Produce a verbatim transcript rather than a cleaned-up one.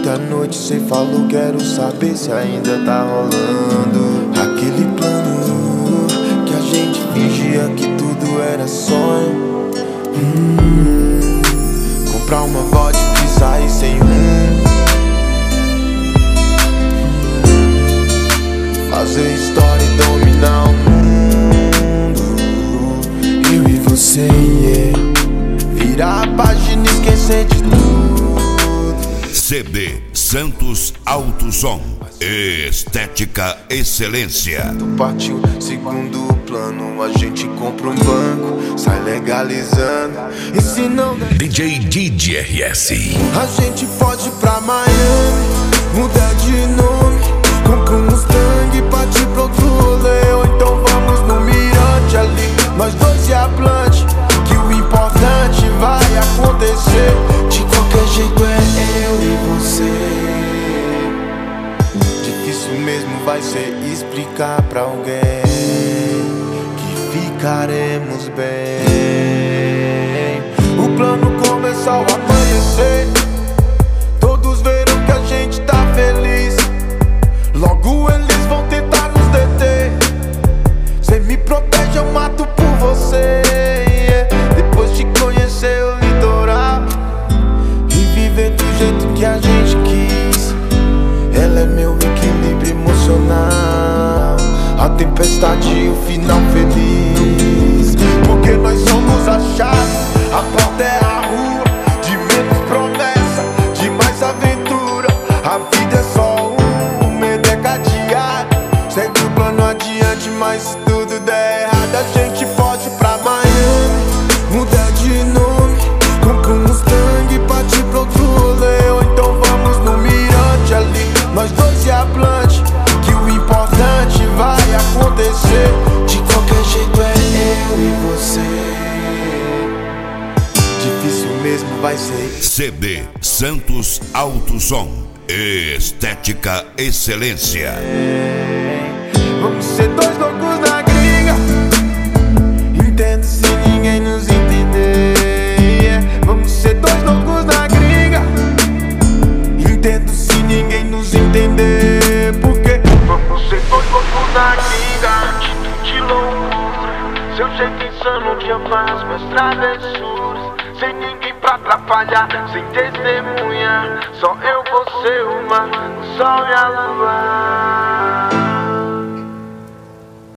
Muita noite cê falou, quero saber se ainda tá rolando aquele plano que a gente fingia que tudo era sonho. hum, Comprar uma vodka e sair sem rumo, fazer história e dominar o mundo. Eu e você, yeah. Virar a página e esquecer de tudo. C D Santos Alto Som, estética excelência. Tu partiu segundo plano, a gente compra um banco, sai legalizando. E se não der, D J Didi R S. a gente pode ir pra Miami, mudar de nome, compra um Mustang e partir pro outro rolê. Ou então vamos no mirante ali, nós dois e a Blunt, que o importante vai acontecer. De qualquer jeito é eu e você. Difícil mesmo vai ser explicar pra alguém que ficaremos bem. O plano começou a amanhecer, todos viram que a gente tá feliz. Logo eles vão tentar nos deter. Cê me protege, eu mato por você, yeah. Depois de conhecer o litoral e viver do jeito que a gente quis, ela é meu equilíbrio emocional, a tempestade e o final feliz. Porque nós somos a chave, a porta é a rua. De menos promessa, de mais aventura. A vida é só um, o medo é cadeado. Segue o plano adiante, mas se tudo der errado, a gente pode ir pra Miami, mudar de nome, compra um Mustang e partir pro outro rolê. Ou então vamos no mirante ali, nós dois e a Blunt, que o importante vai acontecer. De qualquer jeito é eu e você. Difícil mesmo vai ser. C D Santos Alto Som, estética excelência. Vamos ser dois loucos na gringa, entendo se ninguém nos entender, yeah. Vamos ser dois loucos na gringa, entendo se ninguém nos entender. Porque vamos ser dois loucos na gringa, atitude loucura, seu jeito insano um dia faz minhas travessuras. Sem ninguém pra atrapalhar, sem testemunha, só eu, você, o mar, o sol e a lua.